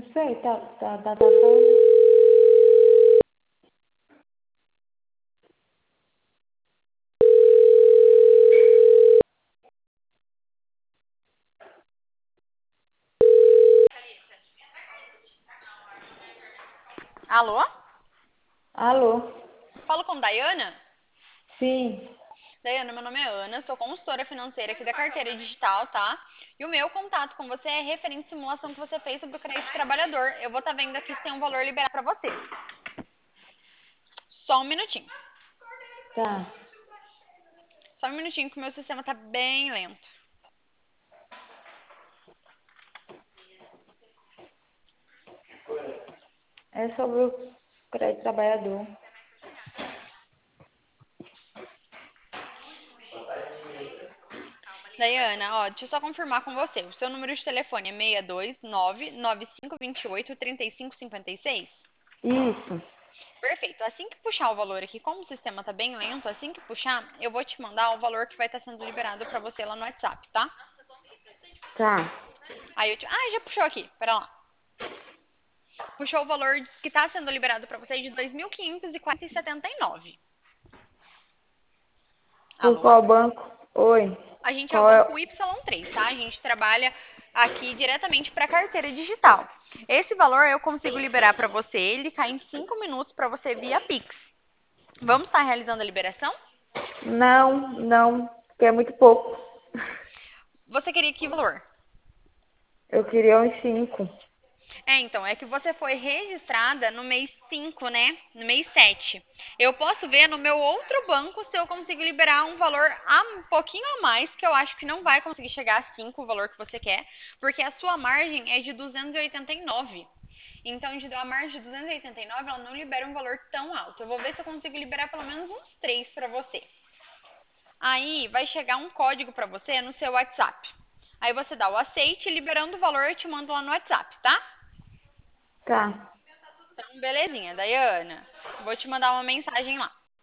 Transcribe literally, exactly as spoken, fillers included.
sei, tá, tá, tá, tá falando. Alô? Alô? Falo com Daiana? Sim, Daiana, meu nome é Ana, sou consultora financeira aqui da Carteira Digital, tá? E o meu contato com você é referente à simulação que você fez sobre o crédito trabalhador. Eu vou estar vendo aqui se tem um valor liberado para você. Só um minutinho. tá. Só um minutinho que o meu sistema tá bem lento. É sobre o crédito trabalhador. Daiana, ó, deixa eu só confirmar com você. O seu número de telefone é seis dois nove nove cinco dois oito três cinco cinco seis? Isso, Perfeito. Assim que puxar o valor aqui, como o sistema tá bem lento, assim que puxar, eu vou te mandar o valor que vai estar sendo liberado para você lá no WhatsApp, tá? tá. Aí eu te... Ah, já puxou aqui. Pera lá. Puxou o valor que está sendo liberado para você de dois mil quinhentos e quarenta e setenta e nove. Por Alô? qual banco? Oi. A gente é o Qual é? banco Y três, tá? A gente trabalha aqui diretamente para carteira digital. Esse valor eu consigo liberar para você, ele cai em cinco minutos para você via Pix. Vamos estar realizando a liberação? Não, não, porque é muito pouco. Você queria que valor? Eu queria uns cinco. É, então, é que você foi registrada no mês cinco, né? No mês sete. Eu posso ver no meu outro banco se eu consigo liberar um valor a um pouquinho a mais, que eu acho que não vai conseguir chegar a cinco, o valor que você quer, porque a sua margem é de duzentos e oitenta e nove. Então, de a margem de duzentos e oitenta e nove, ela não libera um valor tão alto. Eu vou ver se eu consigo liberar pelo menos uns três para você. Aí vai chegar um código para você no seu WhatsApp. Aí você dá o aceite, liberando o valor, eu te mando lá no WhatsApp, tá? Tá. Então, belezinha, Daiana. Vou te mandar uma mensagem lá.